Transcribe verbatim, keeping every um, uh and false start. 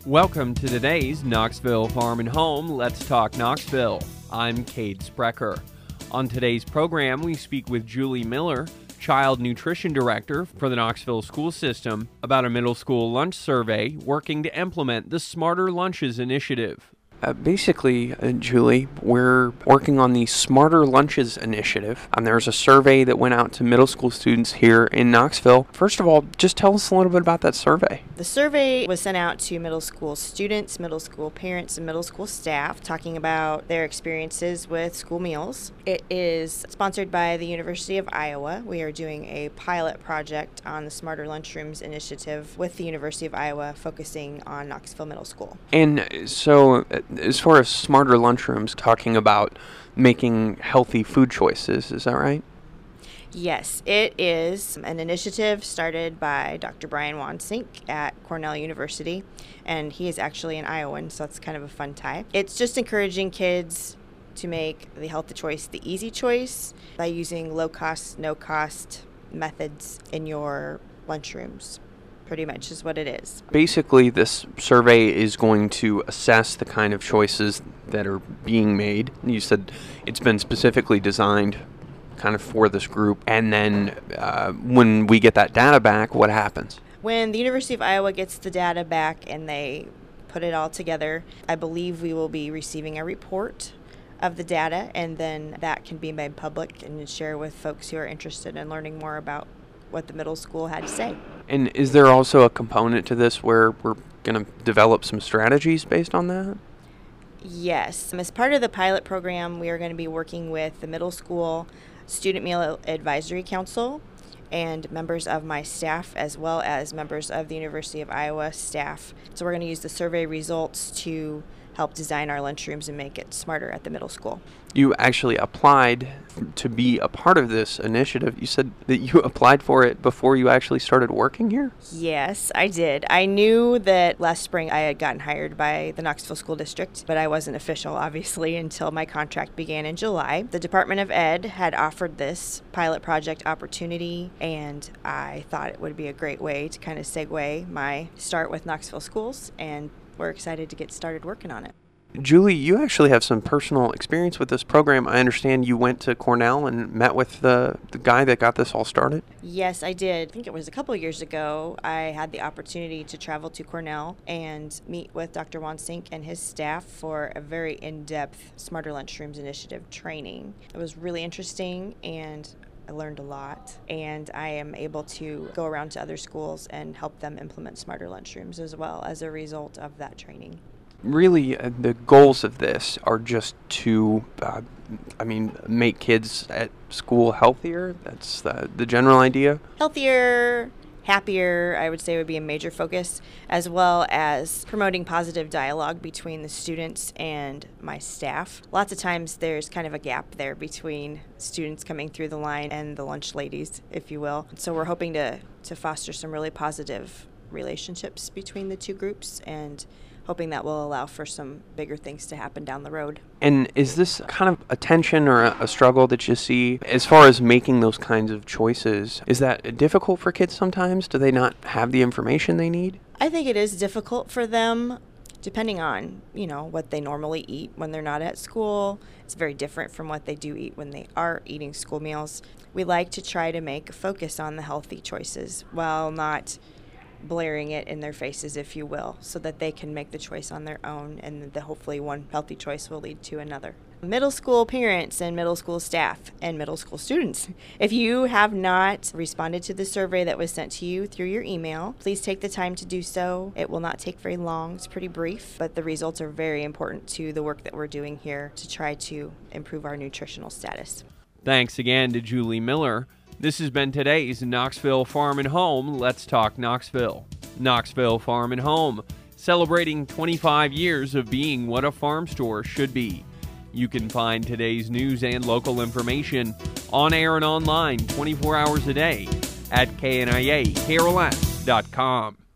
Welcome to today's Knoxville Farm and Home. Let's talk Knoxville. I'm Cade Sprecher. On today's program, we speak with Julie Miller, Child Nutrition Director for the Knoxville School System, about a middle school lunch survey working to implement the Smarter Lunches initiative. Uh, basically, uh, Julie, we're working on the Smarter Lunches initiative. Um, there's a survey that went out to middle school students here in Knoxville. First of all, just tell us a little bit about that survey. The survey was sent out to middle school students, middle school parents, and middle school staff talking about their experiences with school meals. It is sponsored by the University of Iowa. We are doing a pilot project on the Smarter Lunchrooms initiative with the University of Iowa, focusing on Knoxville Middle School. And so, as far as Smarter Lunchrooms, talking about making healthy food choices, is that right? Yes, it is an initiative started by Doctor Brian Wansink at Cornell University, and he is actually an Iowan, so that's kind of a fun tie. It's just encouraging kids to make the healthy choice the easy choice by using low-cost, no-cost methods in your lunchrooms. Pretty much is what it is. Basically, this survey is going to assess the kind of choices that are being made. You said it's been specifically designed kind of for this group. And then uh, when we get that data back, what happens? When the University of Iowa gets the data back and they put it all together, I believe we will be receiving a report of the data, and then that can be made public and share with folks who are interested in learning more about what the middle school had to say. And is there also a component to this where we're going to develop some strategies based on that? Yes. As part of the pilot program, we are going to be working with the middle school Student Meal Advisory Council and members of my staff, as well as members of the University of Iowa staff. So we're going to use the survey results to help design our lunchrooms and make it smarter at the middle school. You actually applied to be a part of this initiative. You said that you applied for it before you actually started working here? Yes, I did. I knew that last spring I had gotten hired by the Knoxville School District, but I wasn't official, obviously, until my contract began in July. The Department of Ed had offered this pilot project opportunity, and I thought it would be a great way to kind of segue my start with Knoxville Schools, and we're excited to get started working on it. Julie, you actually have some personal experience with this program. I understand you went to Cornell and met with the, the guy that got this all started? Yes, I did. I think it was a couple of years ago. I had the opportunity to travel to Cornell and meet with Doctor Wansink and his staff for a very in-depth Smarter Lunchrooms Initiative training. It was really interesting, and I learned a lot, and I am able to go around to other schools and help them implement smarter lunchrooms as well as a result of that training. Really, uh, the goals of this are just to, uh, I mean, make kids at school healthier. That's the, the general idea. Healthier, happier, I would say, would be a major focus, as well as promoting positive dialogue between the students and my staff. Lots of times there's kind of a gap there between students coming through the line and the lunch ladies, if you will. So we're hoping to, to foster some really positive relationships between the two groups, and hoping that will allow for some bigger things to happen down the road. And is this kind of a tension or a, a struggle that you see as far as making those kinds of choices? Is that difficult for kids sometimes? Do they not have the information they need? I think it is difficult for them, depending on, you know, what they normally eat when they're not at school. It's very different from what they do eat when they are eating school meals. We like to try to make a focus on the healthy choices while not blaring it in their faces, if you will, so that they can make the choice on their own, and that hopefully one healthy choice will lead to another. Middle school parents and middle school staff and middle school students, if you have not responded to the survey that was sent to you through your email, please take the time to do so. It will not take very long. It's pretty brief, but the results are very important to the work that we're doing here to try to improve our nutritional status. Thanks again to Julie Miller. This has been today's Knoxville Farm and Home. Let's talk Knoxville. Knoxville Farm and Home, celebrating twenty-five years of being what a farm store should be. You can find today's news and local information on air and online twenty-four hours a day at K N I A Carolina dot com.